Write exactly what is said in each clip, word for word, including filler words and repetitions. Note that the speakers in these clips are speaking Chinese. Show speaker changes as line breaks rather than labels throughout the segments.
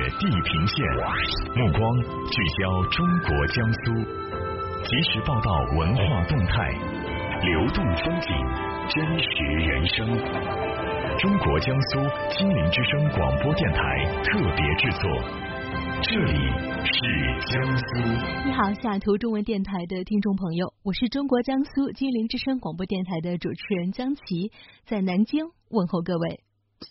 地平线，目光聚焦中国江苏，及时报道文化动态，流动风景，真实人生。中国江苏金陵之声广播电台特别制作，这里是江苏。
你好，西雅图中文电台的听众朋友，我是中国江苏金陵之声广播电台的主持人江琪，在南京问候各位。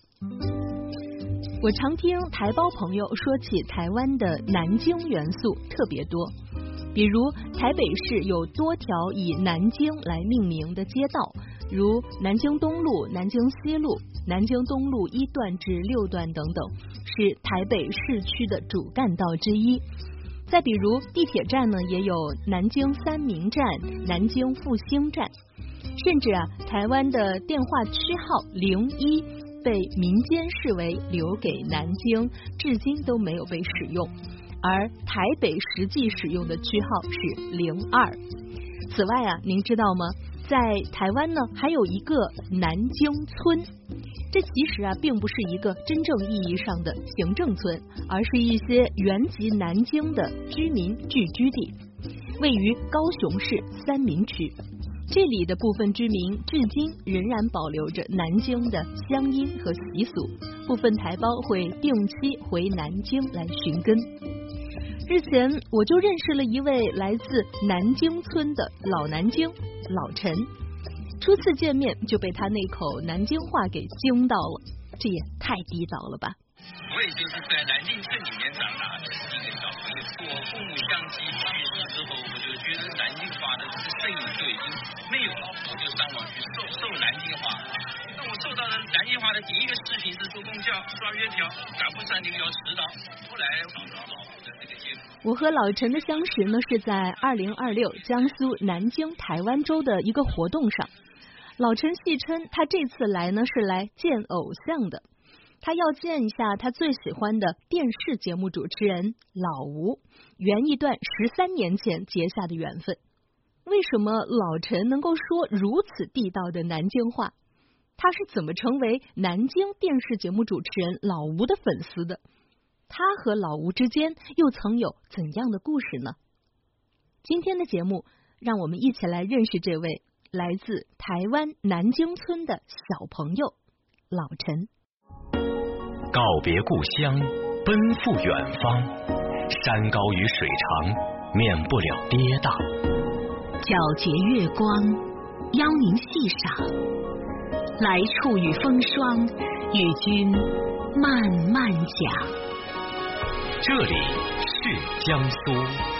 我常听台胞朋友说起台湾的南京元素特别多，比如台北市有多条以南京来命名的街道，如南京东路、南京西路、南京东路一段至六段等等，是台北市区的主干道之一。再比如地铁站呢，也有南京三民站、南京复兴站，甚至啊，台湾的电话区号零一被民间视为留给南京，至今都没有被使用，而台北实际使用的区号是零二。此外啊，您知道吗？在台湾呢，还有一个南京村，这其实啊，并不是一个真正意义上的行政村，而是一些原籍南京的居民聚居地，位于高雄市三民区。这里的部分居民至今仍然保留着南京的乡音和习俗，部分台胞会定期回南京来寻根。日前我就认识了一位来自南京村的老南京老陈，初次见面就被他那口南京话给惊到了，这也太地道了吧。
我也就是在南京村里面长大的一个小朋友，我父母相继去世之后，我就觉得南京话的声音就已经没有了，我就上网去搜搜南京话。那我搜到的南京话的第一个视频是坐公交刷月票，赶不上就要迟到。后来找到老吴的这个节目。
我和老陈的相识呢，是在二零二六江苏南京台湾州的一个活动上。老陈戏称他这次来呢是来见偶像的，他要见一下他最喜欢的电视节目主持人老吴，圆一段十三年前结下的缘分。为什么老陈能够说如此地道的南京话？他是怎么成为南京电视节目主持人老吴的粉丝的？他和老吴之间又曾有怎样的故事呢？今天的节目，让我们一起来认识这位来自台湾南京村的小朋友老陈。
告别故乡，奔赴远方，山高与水长，免不了跌宕。
皎洁月光，邀您细赏，来处与风霜，与君慢慢讲。
这里是江苏。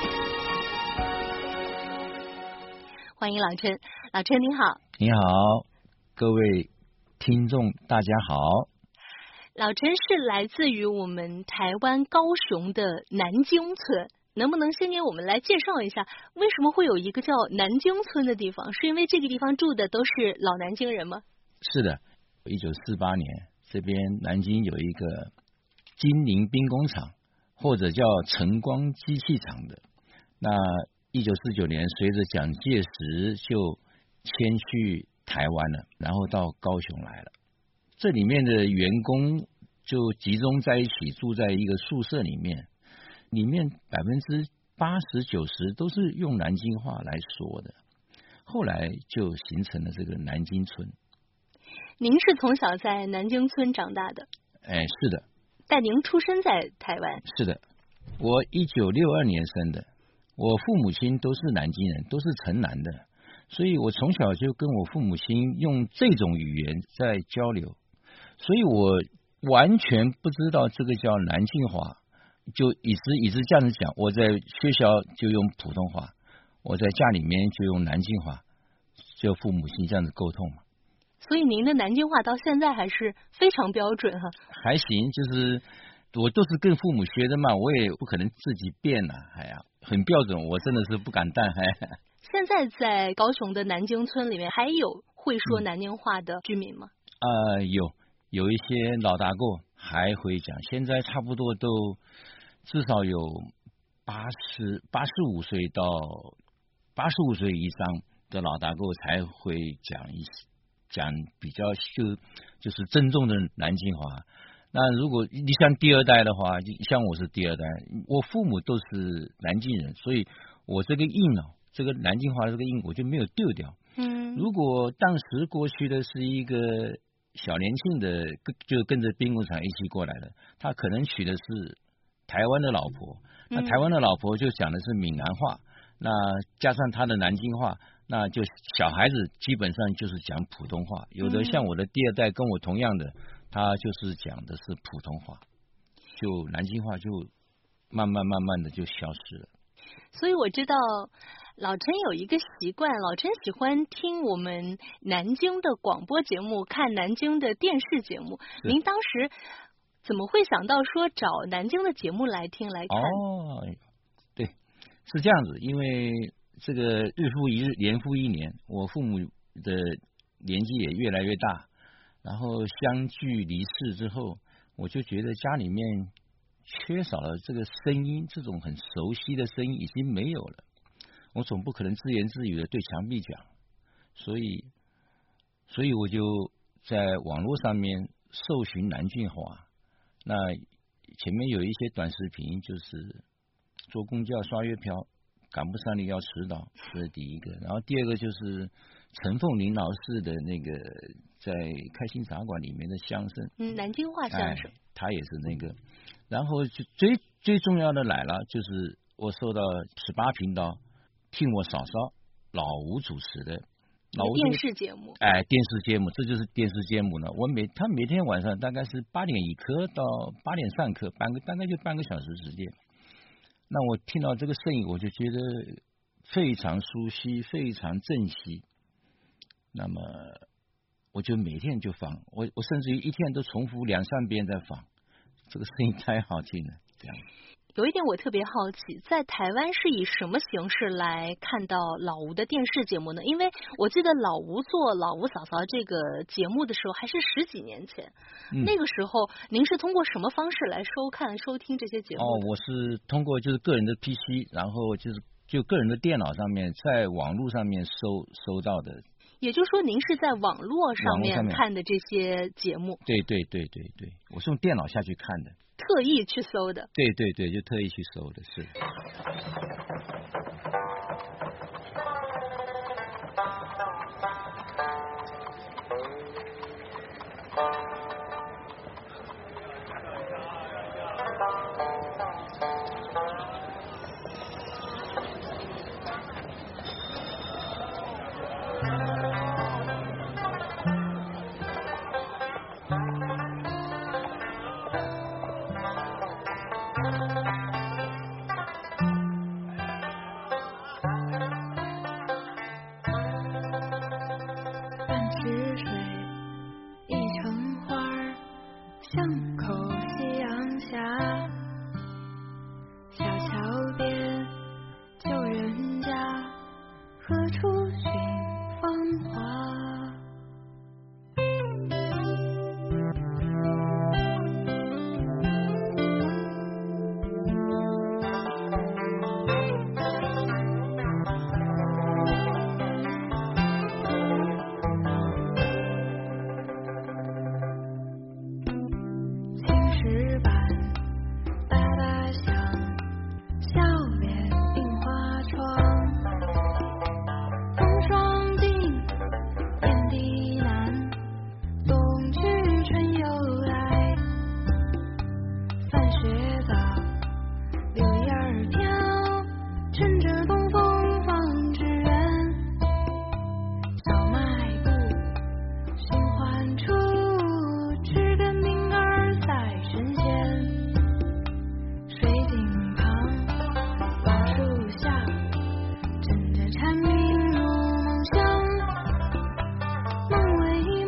欢迎老陈，老陈您好。
你好，各位听众大家好。
老陈是来自于我们台湾高雄的南京村，能不能先给我们来介绍一下，为什么会有一个叫南京村的地方？是因为这个地方住的都是老南京人吗？
是的，一九四八年这边南京有一个金陵兵工厂，或者叫晨光机器厂的。那一九四九年随着蒋介石就迁去台湾了，然后到高雄来了。这里面的员工就集中在一起，住在一个宿舍里面，里面百分之八十九十都是用南京话来说的。后来就形成了这个南京村。
您是从小在南京村长大的？
哎，是的。
但您出生在台湾？
是的，我一九六二年生的，我父母亲都是南京人，都是城南的，所以我从小就跟我父母亲用这种语言在交流。所以我完全不知道这个叫南京话，就一直一直这样子讲。我在学校就用普通话，我在家里面就用南京话，就父母亲这样子沟通嘛。
所以您的南京话到现在还是非常标准哈。
还行，就是我都是跟父母学的嘛，我也不可能自己变了，哎呀，很标准，我真的是不敢当。哎，
现在在高雄的南京村里面，还有会说南京话的居民吗？
呃，有。有一些老大哥还会讲，现在差不多都至少有八十八十五岁到八十五岁以上的老大哥才会讲一讲比较就就是正宗的南京话。 那如果你像第二代的话，像我是第二代，我父母都是南京人，所以我这个印哦，这个南京话的这个印我就没有丢掉。
嗯，
如果当时过去的是一个小年轻的，就跟着兵工厂一起过来的，他可能娶的是台湾的老婆，那台湾的老婆就讲的是闽南话，那加上他的南京话，那就小孩子基本上就是讲普通话。有的像我的第二代跟我同样的，他就是讲的是普通话，就南京话就慢慢慢慢的就消失了。
所以我知道老陈有一个习惯，老陈喜欢听我们南京的广播节目，看南京的电视节目。您当时怎么会想到说找南京的节目来听来看？
哦，对，是这样子，因为这个日复一日，年复一年，我父母的年纪也越来越大，然后相继离世之后，我就觉得家里面缺少了这个声音，这种很熟悉的声音已经没有了。我总不可能自言自语的对墙壁讲，所以，所以我就在网络上面搜寻南京话。那前面有一些短视频，就是坐公交刷月票，赶不上你要迟到，这是第一个。然后第二个就是陈凤麟老师的那个在开心茶馆里面的相声，
嗯，南京话相声，
哎、他也是那个。然后就最最重要的来了，就是我收到十八频道听我嫂嫂老吴主持的老吴
电视节目，
哎，电视节目，这就是电视节目呢。我每他每天晚上大概是八点一刻到八点上课，半个大概就半个小时时间。那我听到这个声音，我就觉得非常熟悉，非常珍惜。那么我就每天就放，我我甚至于一天都重复两三遍在放，这个声音太好听了，这样。
有一点我特别好奇，在台湾是以什么形式来看到老吴的电视节目呢？因为我记得老吴做老吴嫂嫂这个节目的时候还是十几年前，嗯、那个时候您是通过什么方式来收看收听这些节目？
哦，我是通过就是个人的 P C， 然后就是就个人的电脑上面，在网络上面收收到的。
也就是说，您是在网络上面看的这些节目？
对对对对对，我是用电脑下去看的。
特意去搜的，
对对对，就特意去搜的，是。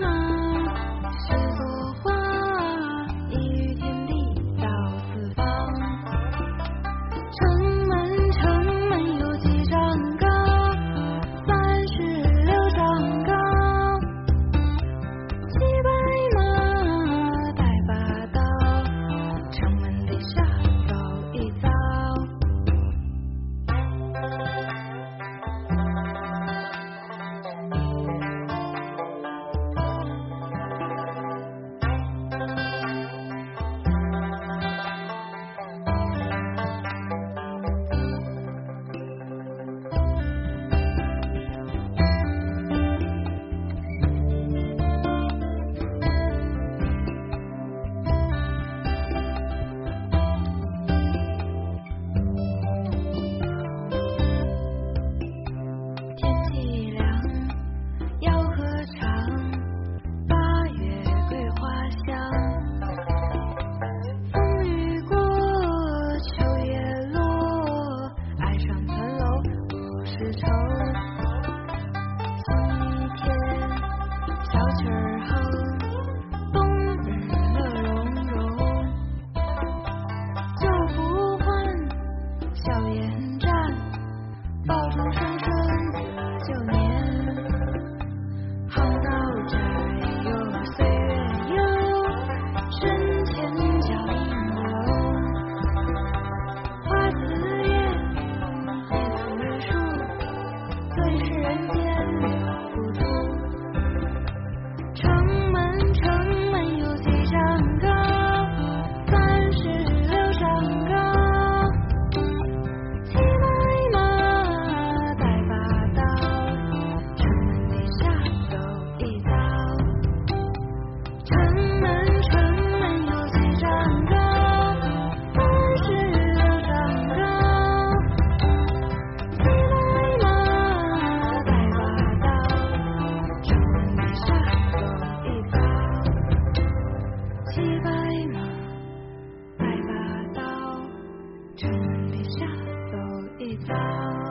写作画，一语天地到四方。 城底下走一遭。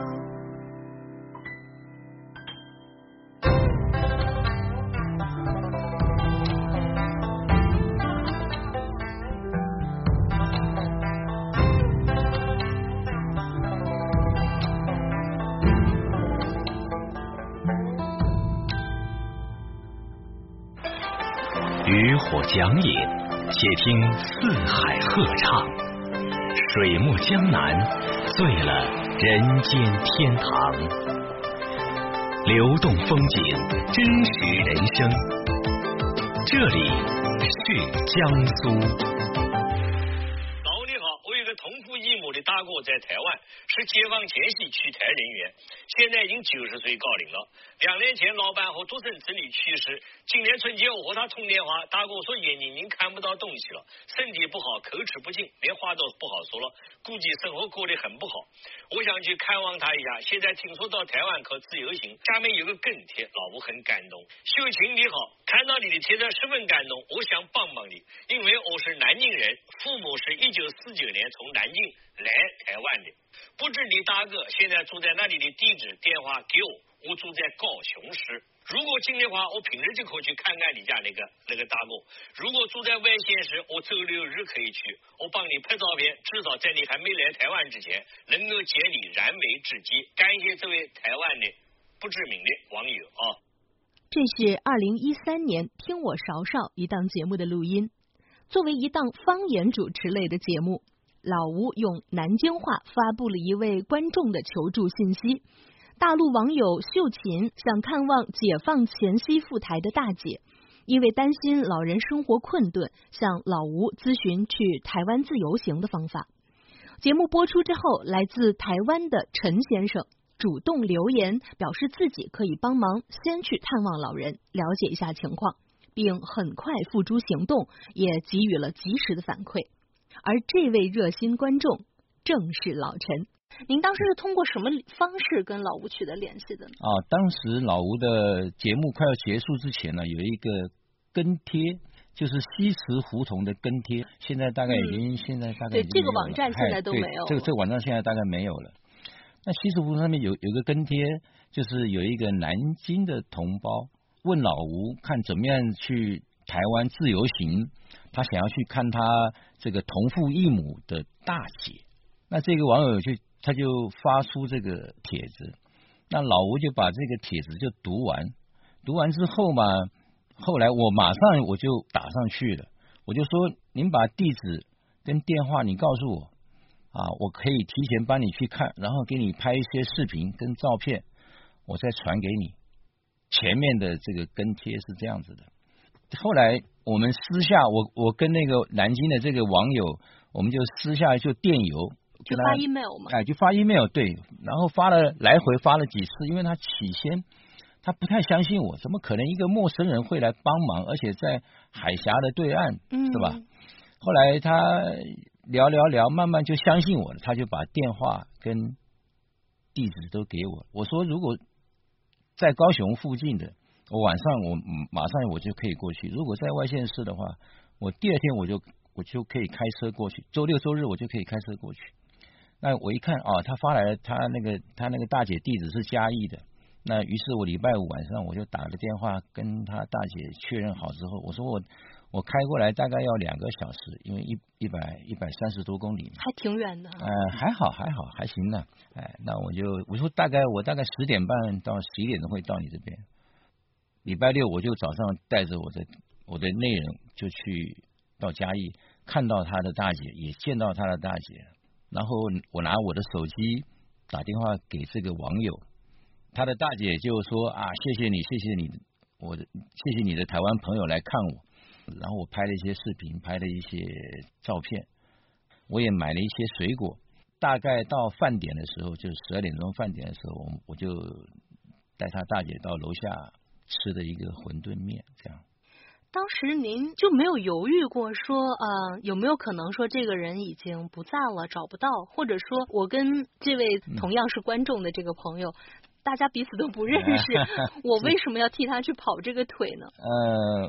渔火讲饮，且听四海鹤唱，水墨江南，醉了人间天堂。流动风景，真实人生，这里是江苏。
老你好，我有个同父异母的大哥在台湾，是解放前夕取台人员，现在已经九十岁高龄了。两年前老伴和独生子女去世，今年春节我和他通电话，大哥说眼睛已经看不到东西了，身体不好，口齿不清，连话都不好说了，估计生活过得很不好。我想去看望他一下，现在听说到台湾可自由行，下面有个跟帖，老吴很感动。秀琴你好，看到你的帖子十分感动，我想帮帮你，因为我是南京人，父母是一九四九年从南京来台湾的，不知你大哥现在住在那里的地址电话给我，我住在高雄市，如果近的话我平日就可以去看看你家那个那个大哥，如果住在外县市我周六日可以去，我帮你拍照片，至少在你还没来台湾之前能够结你燃眉之急。感谢这位台湾的不知名的网友啊。
这是二零一三年听我勺勺一档节目的录音，作为一档方言主持类的节目，老吴用南京话发布了一位观众的求助信息。大陆网友秀琴想看望解放前夕赴台的大姐，因为担心老人生活困顿，向老吴咨询去台湾自由行的方法。节目播出之后，来自台湾的陈先生主动留言，表示自己可以帮忙先去探望老人，了解一下情况，并很快付诸行动，也给予了及时的反馈。而这位热心观众正是老陈。
您当时是通过什么方式跟老吴取得联系的呢？
啊，当时老吴的节目快要结束之前呢，有一个跟贴，就是西祠胡同的跟贴，现在大概已经、嗯、现在大概已经
对这个网站现在都没有了，
这个这个网站现在大概没有了。那西祠胡同上面有有个跟贴，就是有一个南京的同胞问老吴看怎么样去台湾自由行，他想要去看他这个同父异母的大姐。那这个网友就他就发出这个帖子，那老吴就把这个帖子就读完，读完之后嘛，后来我马上我就打上去了，我就说您把地址跟电话你告诉我啊，我可以提前帮你去看，然后给你拍一些视频跟照片，我再传给你。前面的这个跟贴是这样子的。后来我们私下，我我跟那个南京的这个网友，我们就私下就电邮。
就发 email 嘛，
哎，就发 email 对，然后发了来回发了几次，因为他起先他不太相信我，怎么可能一个陌生人会来帮忙，而且在海峡的对岸，
嗯、
是吧？后来他聊聊聊，慢慢就相信我了，他就把电话跟地址都给我。我说如果在高雄附近的，我晚上我马上我就可以过去；如果在外县市的话，我第二天我就我就可以开车过去，周六周日我就可以开车过去。那我一看啊，他发来了他那个他那个大姐地址是嘉义的，那于是我礼拜五晚上我就打了电话跟他大姐确认好之后，我说我我开过来大概要两个小时，因为一一百一百三十多公里，
还挺远的。
呃，还好还好还行呢。哎，那我就我说大概我大概十点半到十一点钟会到你这边。礼拜六我就早上带着我的我的内人就去到嘉义，看到他的大姐，也见到他的大姐。然后我拿我的手机打电话给这个网友，他的大姐就说啊，谢谢你，谢谢你，我的谢谢你的台湾朋友来看我。然后我拍了一些视频，拍了一些照片，我也买了一些水果。大概到饭点的时候，就是十二点钟饭点的时候，我我就带他大姐到楼下吃的一个馄饨面，这样。
当时您就没有犹豫过说，呃，有没有可能说这个人已经不在了，找不到，或者说我跟这位同样是观众的这个朋友，嗯、大家彼此都不认识，我为什么要替他去跑这个腿呢？
呃，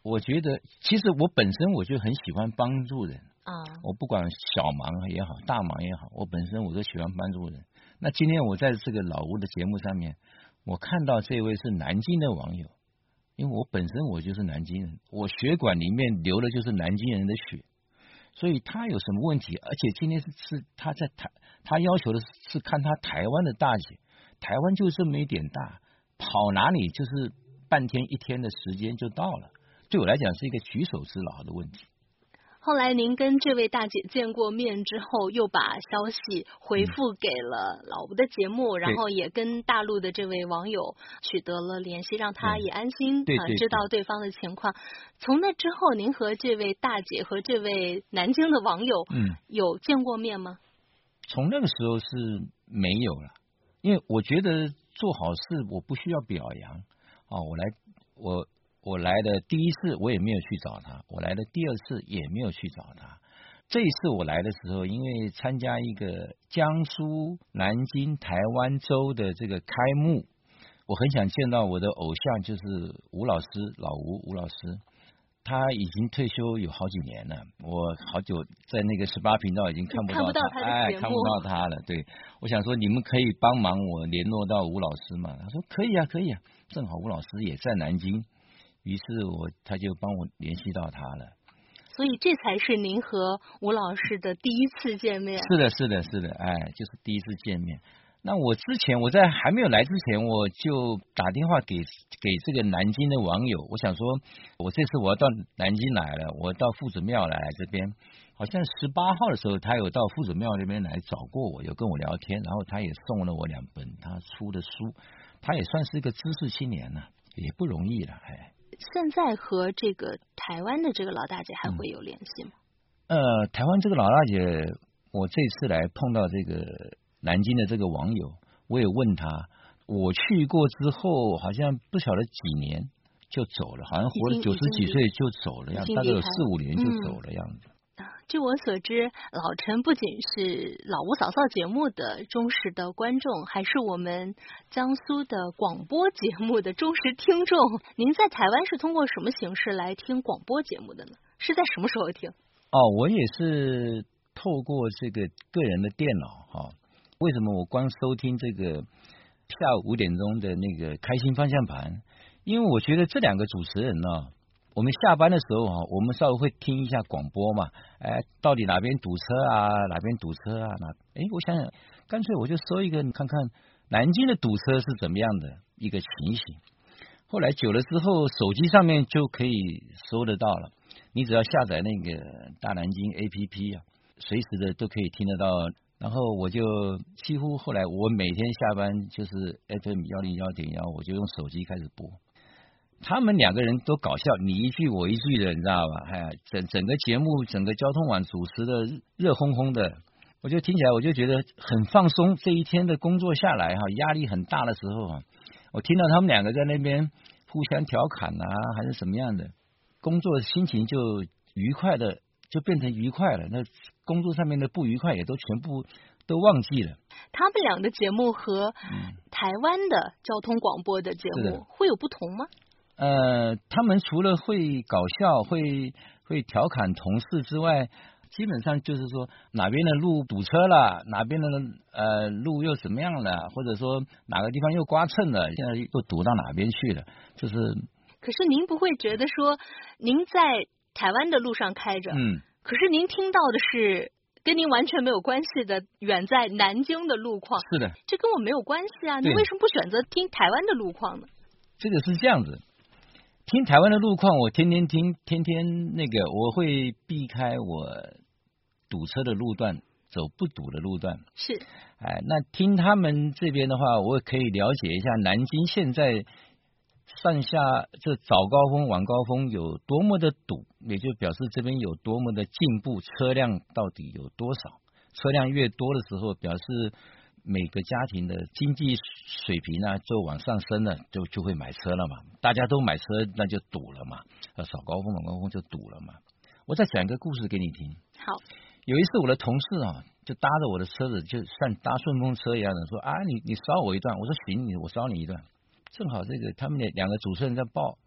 我觉得其实我本身我就很喜欢帮助人
啊，
我不管小忙也好，大忙也好，我本身我都喜欢帮助人。那今天我在这个老吴的节目上面，我看到这位是南京的网友，因为我本身我就是南京人，我血管里面流的就是南京人的血，所以他有什么问题？而且今天是是他在台，他要求的是看他台湾的大姐，台湾就这么一点大，跑哪里就是半天一天的时间就到了。对我来讲是一个举手之劳的问题。
后来您跟这位大姐见过面之后，又把消息回复给了老吴的节目，嗯、然后也跟大陆的这位网友取得了联系，让他也安心
对对对
呃知道对方的情况。从那之后，您和这位大姐和这位南京的网友
嗯
有见过面吗？
从那个时候是没有了，因为我觉得做好事我不需要表扬啊，我来我。我来的第一次我也没有去找他，我来的第二次也没有去找他。这一次我来的时候，因为参加一个江苏南京台湾州的这个开幕，我很想见到我的偶像，就是吴老师，老吴吴老师。他已经退休有好几年了，我好久在那个十八频道已经看不到他，
看不到他的
哎，
节目
看不到他了。对，我想说你们可以帮忙我联络到吴老师嘛？他说可以啊，可以啊，正好吴老师也在南京。于是我他就帮我联系到他了，
所以这才是您和吴老师的第一次见面。
是的，是的，是的，哎，就是第一次见面。那我之前我在还没有来之前，我就打电话给给这个南京的网友，我想说，我这次我要到南京来了，我到夫子庙来这边，好像十八号的时候，他有到夫子庙这边来找过我，有跟我聊天，然后他也送了我两本他出的书，他也算是一个知识青年了，也不容易了，哎。
现在和这个台湾的这个老大姐还会有联系吗？
嗯、呃，台湾这个老大姐，我这次来碰到这个南京的这个网友，我也问他，我去过之后，好像不晓得几年就走了，好像活了九十几岁就走了样子，大概有四五年就走了样子。
嗯据我所知，老陈不仅是老吴嫂嫂节目的忠实的观众，还是我们江苏的广播节目的忠实听众。您在台湾是通过什么形式来听广播节目的呢？是在什么时候听？
哦，我也是透过这个个人的电脑哈、哦。为什么我光收听这个下午五点钟的那个开心方向盘？因为我觉得这两个主持人呢、哦。我们下班的时候哈，我们稍微会听一下广播嘛，哎，到底哪边堵车啊，哪边堵车啊，哪，哎，我想想，干脆我就搜一个，看看南京的堵车是怎么样的一个情形。后来久了之后，手机上面就可以搜得到了，你只要下载那个大南京 A P P 啊，随时的都可以听得到。然后我就几乎后来我每天下班就是 F M 幺零幺点幺，我就用手机开始播。他们两个人都搞笑，你一句我一句的，你知道吧？哎，整整个节目，整个交通网主持的热烘烘的，我就听起来我就觉得很放松。这一天的工作下来哈，压力很大的时候啊，我听到他们两个在那边互相调侃啊，还是什么样的，工作心情就愉快的，就变成愉快了。那工作上面的不愉快也都全部都忘记了。
他们俩的节目和台湾的交通广播的节目会有不同吗？
呃，他们除了会搞笑、会会调侃同事之外，基本上就是说哪边的路堵车了，哪边的呃路又怎么样了，或者说哪个地方又刮蹭了，现在又堵到哪边去了，就是。
可是您不会觉得说，您在台湾的路上开着，
嗯，
可是您听到的是跟您完全没有关系的远在南京的路况，
是的，
这跟我没有关系啊，你为什么不选择听台湾的路况呢？
这个是这样子。听台湾的路况，我天天听，天天那个，我会避开我堵车的路段，走不堵的路段。
是，
哎，那听他们这边的话，我可以了解一下南京现在上下这早高峰、晚高峰有多么的堵，也就表示这边有多么的进步，车辆到底有多少？车辆越多的时候，表示每个家庭的经济水平呢就往上升了，就就会买车了嘛。大家都买车，那就堵了嘛。呃，早高峰、晚高峰就堵了嘛。我再讲一个故事给你听。
好，
有一次我的同事啊，就搭着我的车子，就像搭顺风车一样的，说啊，你你捎我一段。我说行，你我捎你一段。正好这个他们两个主持人在报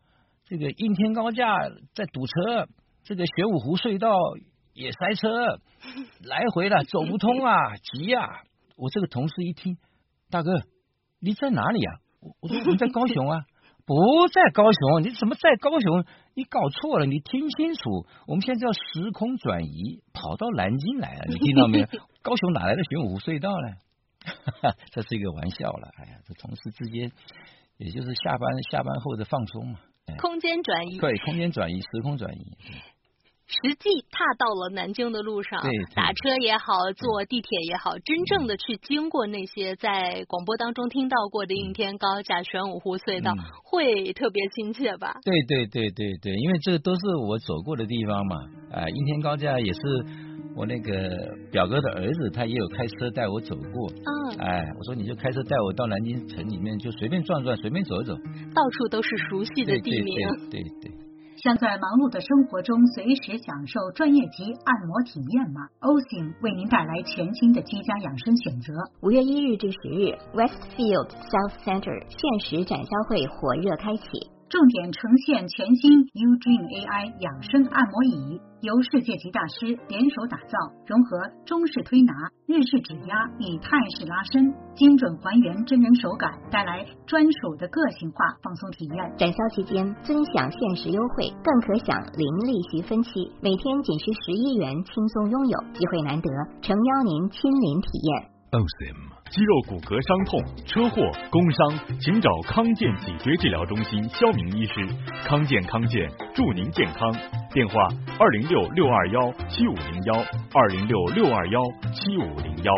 这个应天高架在堵车，这个玄武湖隧道也塞车，来回了走不通啊，急啊！我这个同事一听，大哥，你在哪里啊？我说我们在高雄啊。不在高雄，你怎么在高雄？你搞错了，你听清楚，我们现在要时空转移，跑到南京来了，你听到没有？高雄哪来的玄武湖隧道呢？这是一个玩笑了，哎呀，这同事之间，也就是下班下班后的放松嘛，哎、
空间转移，
对，空间转移，时空转移。
实际踏到了南京的路上，
对对
打车也好，坐地铁也好，真正的去经过那些在广播当中听到过的应天高架、玄武湖隧道，嗯、会特别亲切吧？对
对对对对，因为这个都是我走过的地方嘛。啊、呃，应天高架也是我那个表哥的儿子，他也有开车带我走过。嗯，哎，我说你就开车带我到南京城里面，就随便转转，随便走走，
到处都是熟悉的地名。
对对 对, 对, 对。
想在忙碌的生活中随时享受专业级按摩体验吗 ？O S I M 为您带来全新的居家养生选择。
五月一日至十日 ，Westfield South Center 限时展销会火热开启。
重点呈现全新 U-Dream A I 养生按摩椅，由世界级大师联手打造，融合中式推拿、日式指压与泰式拉伸，精准还原真人手感，带来专属的个性化放松体验。
展销期间尊享限时优惠，更可享零利息分期，每天仅需十一元轻松拥有，机会难得，诚邀您亲临体验。
O S I M 肌肉骨骼伤痛、车祸、工伤，请找康健脊椎治疗中心肖明医师。康健康健，祝您健康。电话：二零六六二幺七五零幺，二零六六二幺七五零幺。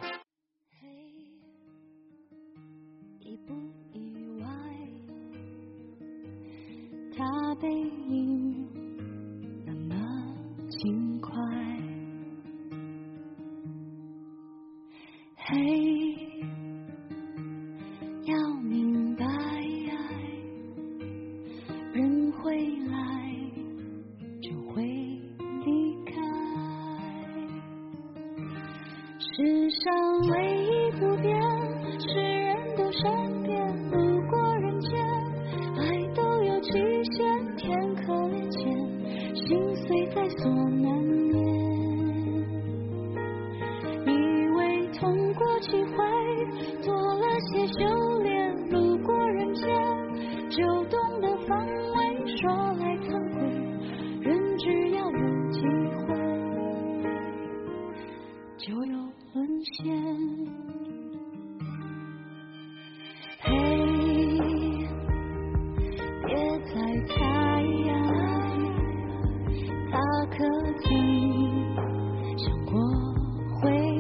意不意外？他背影那么轻快。嘿，要明白，人会来就会离开，世上唯一不变是人都善变，路过人间，爱都有期限，天可怜见，心碎在所难免。痛过几回，多了些修炼，路过人间，就懂得防卫。说来惭愧，人只要有机会，就有沦陷。嘿，别再猜，他可曾想过会。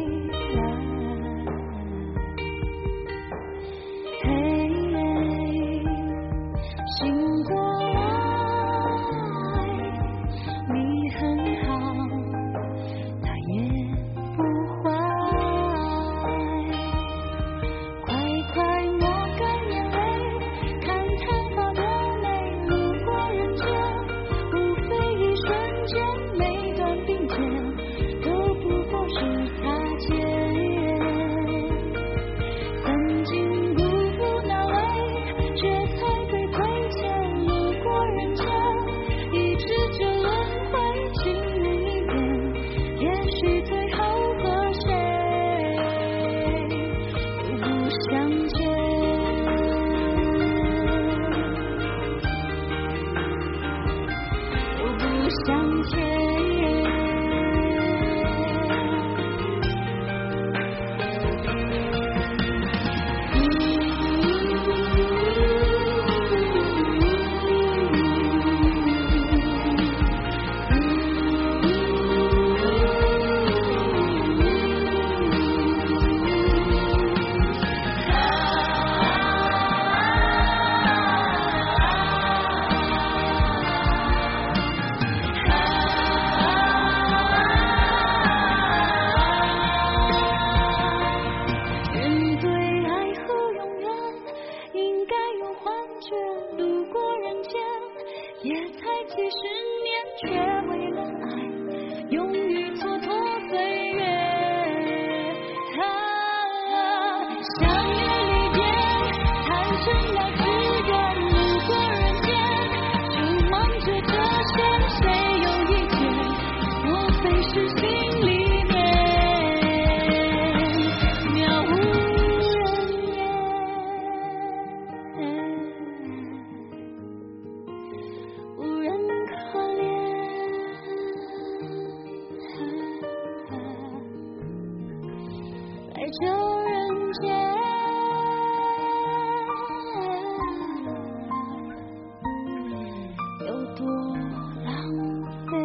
救人间。有多浪费。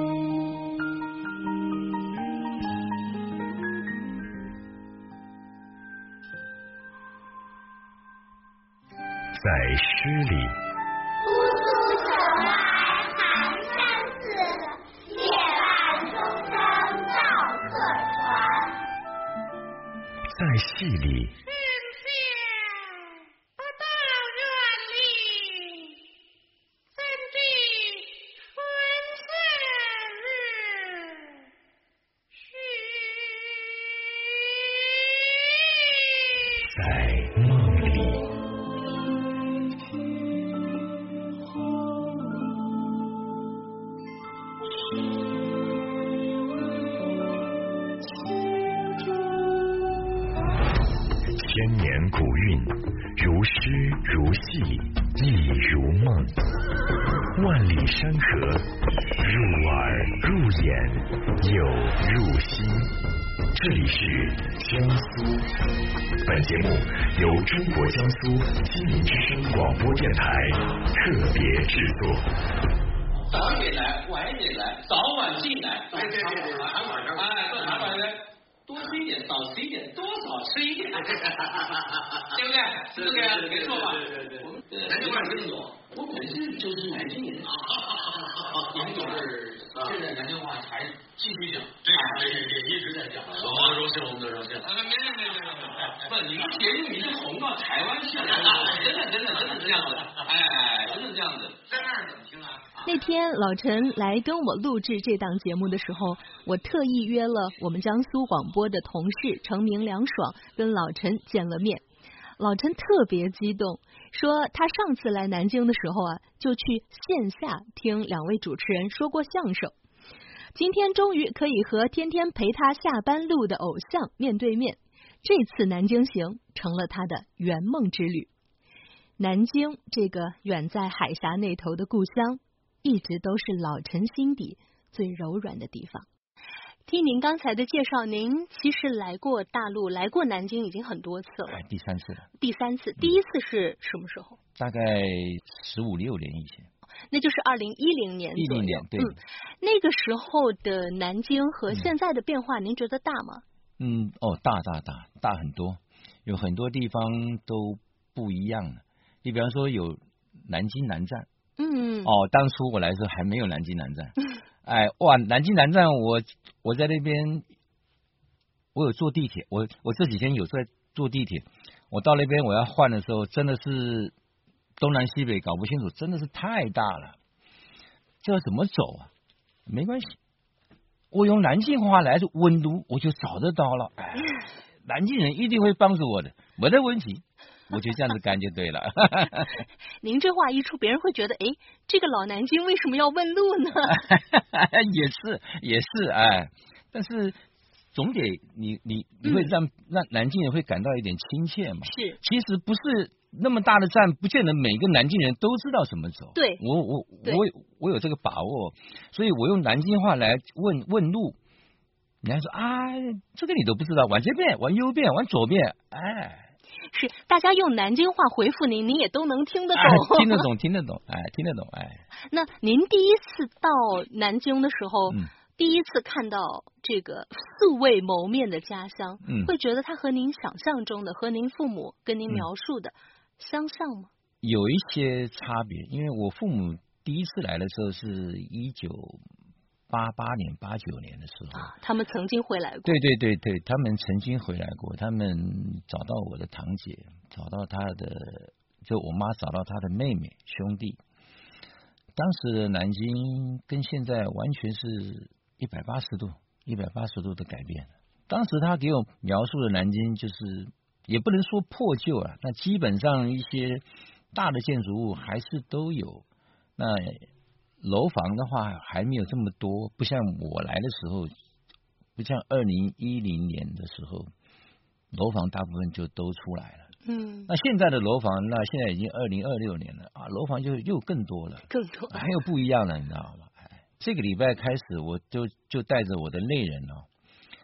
在诗里，
姑苏城来寒山寺，夜半钟声到客船。
在戏里，
春夏不到远离，怎知春色日是。
在梦里。千年古韵，如诗如戏，亦如梦。万里山河，入耳入眼，又入心。这里是江苏，本节目由中国江苏新民之声广播电台特别制作。
早一点来，晚一点来，早晚进来。对对对对，茶馆上，哎，到茶馆来，多吃一点，少吃一点，多少吃一点，对不对？是不是？没错吧？对对对。我们南京话听得懂，我本身就是南京人啊。你们就是现在南京话还继续讲，对对对，也一直在讲。我们的荣幸，我们的荣幸。啊，没没没没没，不，你们节目你是红到台湾去了，真的真的真的是这样子，哎，真的这样子，在那儿怎么听啊？
那天老陈来跟我录制这档节目的时候，我特意约了我们江苏广播的同事程明、梁爽跟老陈见了面。老陈特别激动，说他上次来南京的时候啊，就去线下听两位主持人说过相声。今天终于可以和天天陪他下班路的偶像面对面，这次南京行成了他的圆梦之旅。南京这个远在海峡那头的故乡，一直都是老陈心底最柔软的地方。
听您刚才的介绍，您其实来过大陆，来过南京已经很多次了。
第三次了。
第三次，第一次是什么时候？
大概十五六年以前。
那就是二零一零年左右。一零年，
对。
嗯，那个时候的南京和现在的变化，嗯、您觉得大吗？
嗯，哦，大大大大很多，有很多地方都不一样了。你比方说有南京南站。
嗯。
哦，当初我来的时候还没有南京南站。哎，哇，南京南站，我我在那边，我有坐地铁，我我这几天有在坐地铁，我到那边我要换的时候，真的是东南西北搞不清楚，真的是太大了，这要怎么走啊？没关系，我用南京话来的温度，我就找得到了。哎，南京人一定会帮助我的，没得问题。我就这样子干就对了。
您这话一出，别人会觉得，哎，这个老南京为什么要问路呢？
也是，也是，哎，但是总得你你你会让、嗯、让南京人会感到一点亲切嘛。
是，
其实不是那么大的站，不见得每个南京人都知道怎么走。
对，
我我我我有这个把握，所以我用南京话来问问路。人家说啊，这个你都不知道，往这边，往右边，往左边，哎。
是，大家用南京话回复您，您也都能听得懂，
哎、听得懂，听得懂，哎，听得懂，哎。
那您第一次到南京的时候，
嗯、
第一次看到这个素未谋面的家乡，
嗯、
会觉得它和您想象中的、和您父母跟您描述的、嗯、相像吗？
有一些差别，因为我父母第一次来的时候是一九八八年、八九年的时候、
啊，他们曾经回来过。
对对对对，他们曾经回来过，他们找到我的堂姐，找到他的，就我妈找到他的妹妹兄弟。当时的南京跟现在完全是一百八十度、一百八十度的改变。当时他给我描述的南京，就是也不能说破旧啊，那基本上一些大的建筑物还是都有。那楼房的话还没有这么多，不像我来的时候，不像二零一零年的时候，楼房大部分就都出来了。
嗯，
那现在的楼房，那现在已经二零二六年了啊，楼房就又更多了，
更多，
还有不一样了，你知道吗？哎，这个礼拜开始，我就就带着我的内人哦，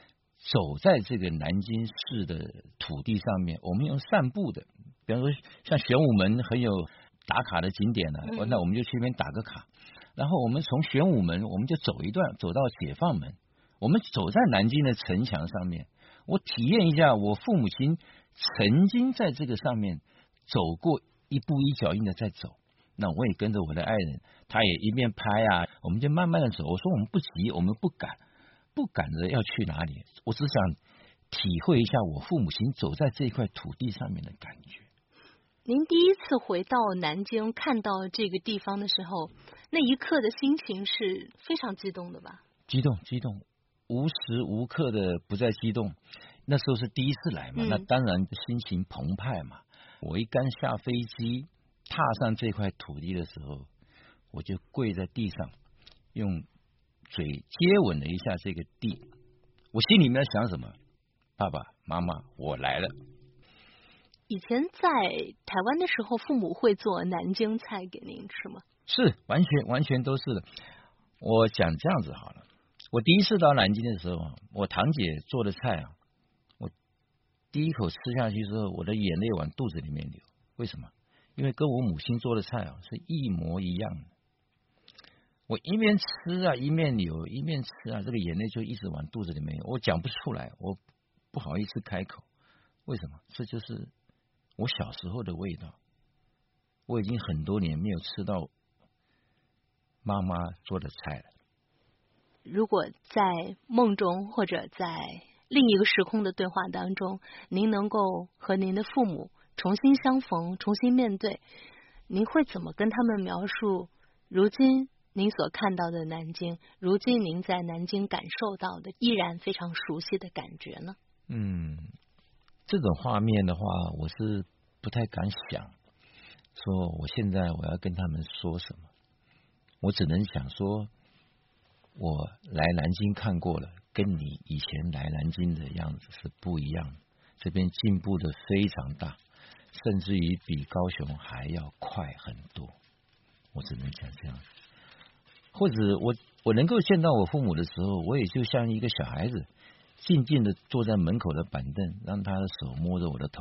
走在这个南京市的土地上面，我们用散步的，比方说像玄武门很有打卡的景点呢、啊，嗯、那我们就去那边打个卡。然后我们从玄武门，我们就走一段，走到解放门，我们走在南京的城墙上面，我体验一下我父母亲曾经在这个上面走过一步一脚印的在走。那我也跟着我的爱人，他也一面拍啊，我们就慢慢的走。我说我们不急，我们不赶，不赶着要去哪里，我只想体会一下我父母亲走在这块土地上面的感觉。
您第一次回到南京，看到这个地方的时候，那一刻的心情是非常激动的吧？
激动，激动，无时无刻的不再激动。那时候是第一次来嘛，嗯、那当然心情澎湃嘛。我一刚下飞机，踏上这块土地的时候，我就跪在地上，用嘴接吻了一下这个地。我心里面想什么？爸爸妈妈，我来了。
以前在台湾的时候，父母会做南京菜给您吃吗？
是，完全完全都是的。我讲这样子好了，我第一次到南京的时候，我堂姐做的菜啊，我第一口吃下去之后，我的眼泪往肚子里面流。为什么？因为跟我母亲做的菜啊是一模一样的。我一面吃啊，一面流，一面吃啊，这个眼泪就一直往肚子里面流。我讲不出来，我不好意思开口。为什么？这就是我小时候的味道。我已经很多年没有吃到妈妈做的菜了。
如果在梦中或者在另一个时空的对话当中，您能够和您的父母重新相逢，重新面对，您会怎么跟他们描述如今您所看到的南京，如今您在南京感受到的依然非常熟悉的感觉呢？
嗯，这种画面的话，我是不太敢想，说我现在我要跟他们说什么，我只能想说，我来南京看过了，跟你以前来南京的样子是不一样的，这边进步的非常大，甚至于比高雄还要快很多。我只能讲这样，或者我我能够见到我父母的时候，我也就像一个小孩子，静静的坐在门口的板凳，让他的手摸着我的头。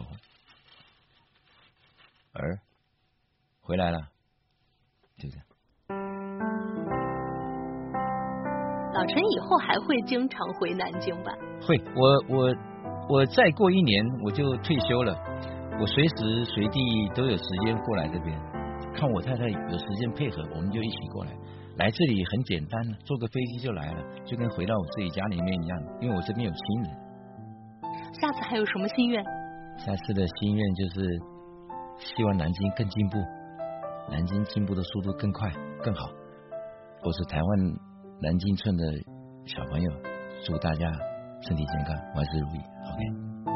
儿，回来了，就这样。
老陈以后还会经常回南京吧？
会，我我我再过一年我就退休了，我随时随地都有时间过来这边，看我太太有时间配合，我们就一起过来。来这里很简单，坐个飞机就来了，就跟回到我自己家里面一样，因为我这边有亲人。
下次还有什么心愿？
下次的心愿就是希望南京更进步，南京进步的速度更快更好。我是台湾南京村的小朋友，祝大家身体健康，万事如意。 OK。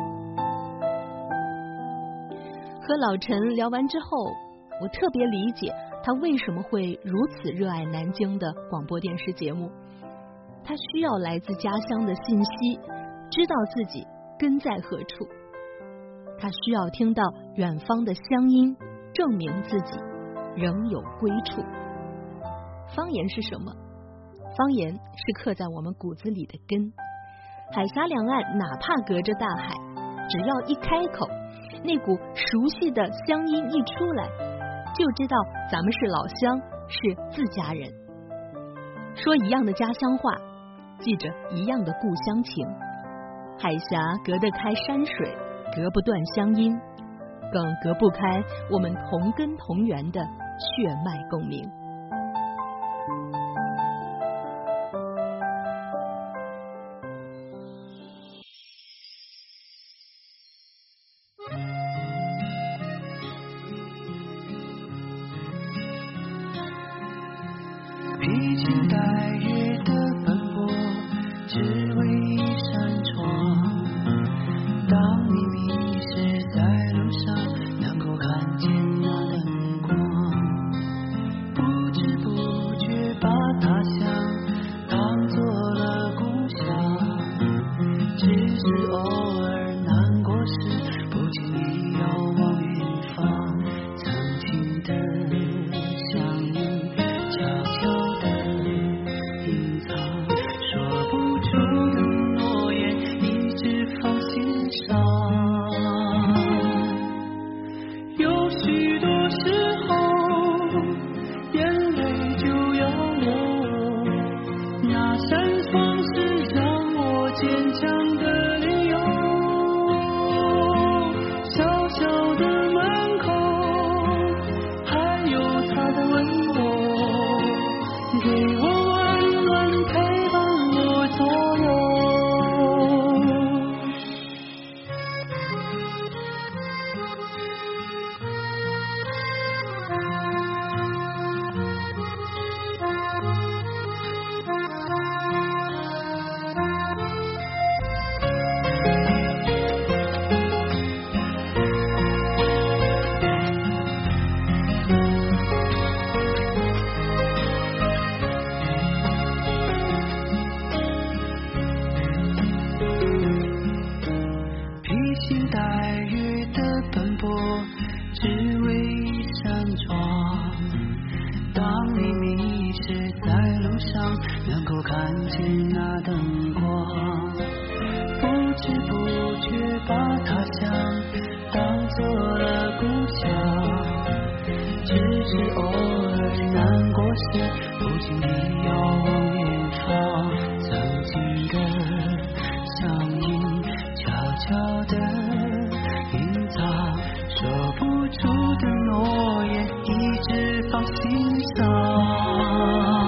和老陈聊完之后，我特别理解他为什么会如此热爱南京的广播电视节目。他需要来自家乡的信息，知道自己根在何处。他需要听到远方的乡音，证明自己仍有归处。方言是什么？方言是刻在我们骨子里的根。海峡两岸哪怕隔着大海，只要一开口，那股熟悉的乡音一出来，就知道咱们是老乡，是自家人。说一样的家乡话，记着一样的故乡情。海峡隔得开山水，隔不断乡音，更隔不开我们同根同源的血脉共鸣。
披荆戴月的奔波，只为一扇窗。当你迷失在路上，能够看见那灯光，不知不觉把他乡当作了故乡。只是偶尔难过时，不经意遥望远方，曾经的相遇悄悄地隐藏，说不出的诺言，一知不觉把他乡当做了故乡，只是偶尔难过时不经意遥望远方，曾经的相遇悄悄地隐藏，说不出的诺言一直放心上。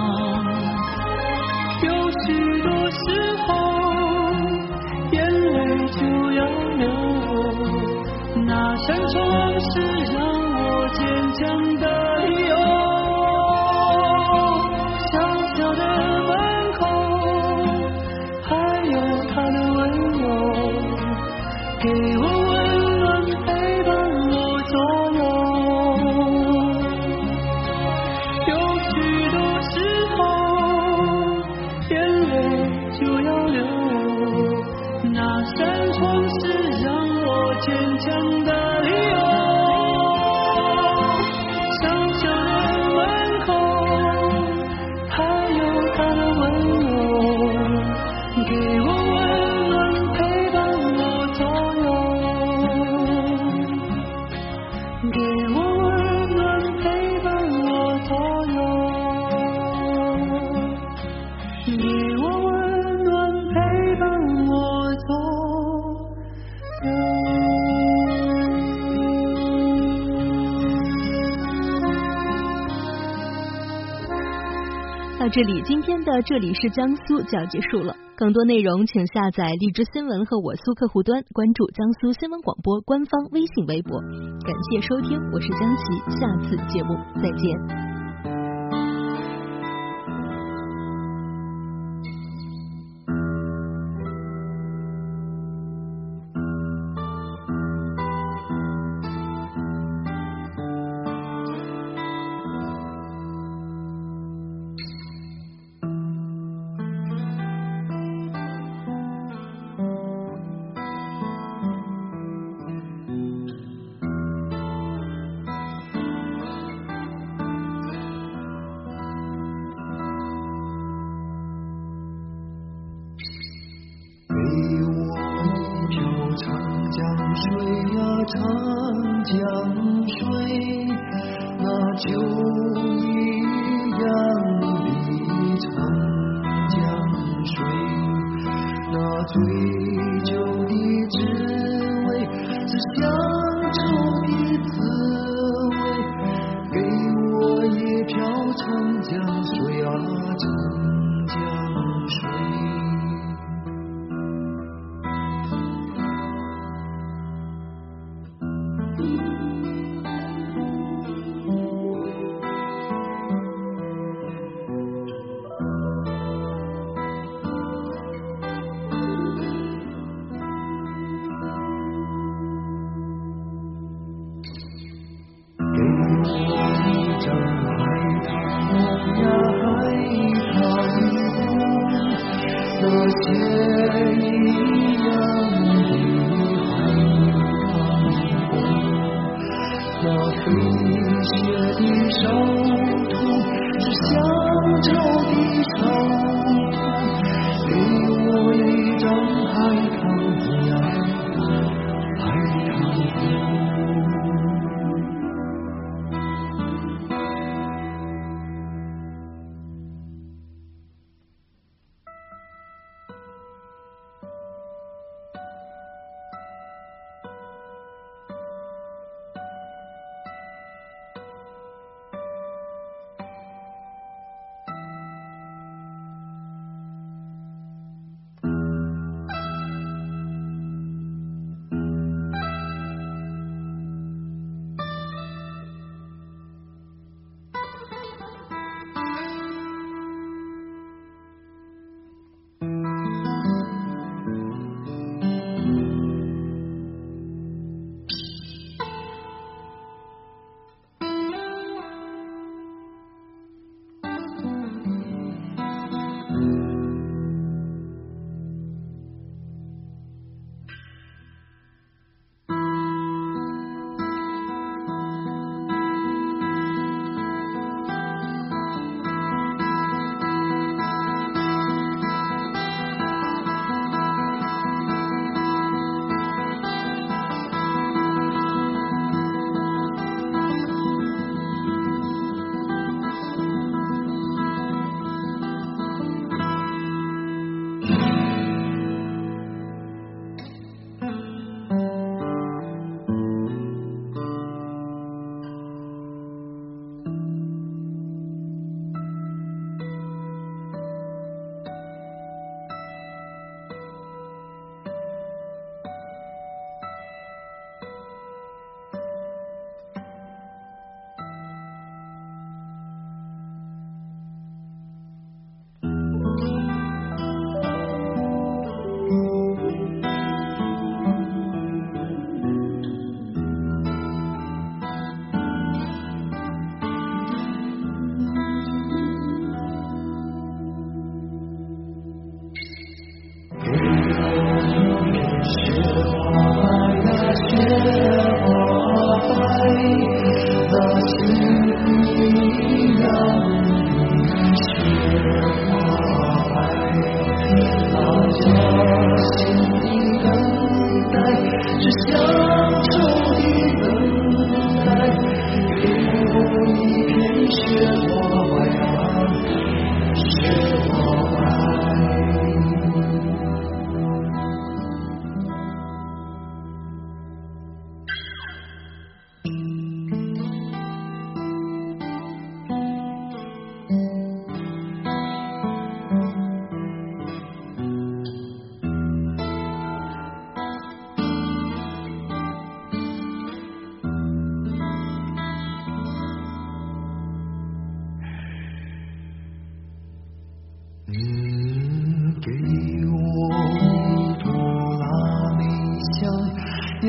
有许多时候眼泪就要流，那扇窗是让我坚强的理由，小小的门口还有他的温柔，给我温暖陪伴我左右。有许多时候眼泪就要流，那扇窗是让我坚强的理由，小小的门口还有他的温柔，给我温暖陪伴我左右，给我温暖陪伴我左右，给我温暖陪伴我左右。
到这里，今天的这里是江苏就要结束了。更多内容请下载荔枝新闻和我苏客户端，关注江苏新闻广播官方微信微博。感谢收听，我是江琪，下次节目再见。
长江水，那秋一样的长江水，那醉酒的滋味是乡愁的滋味，给我一瓢长江水啊，长江水。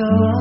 有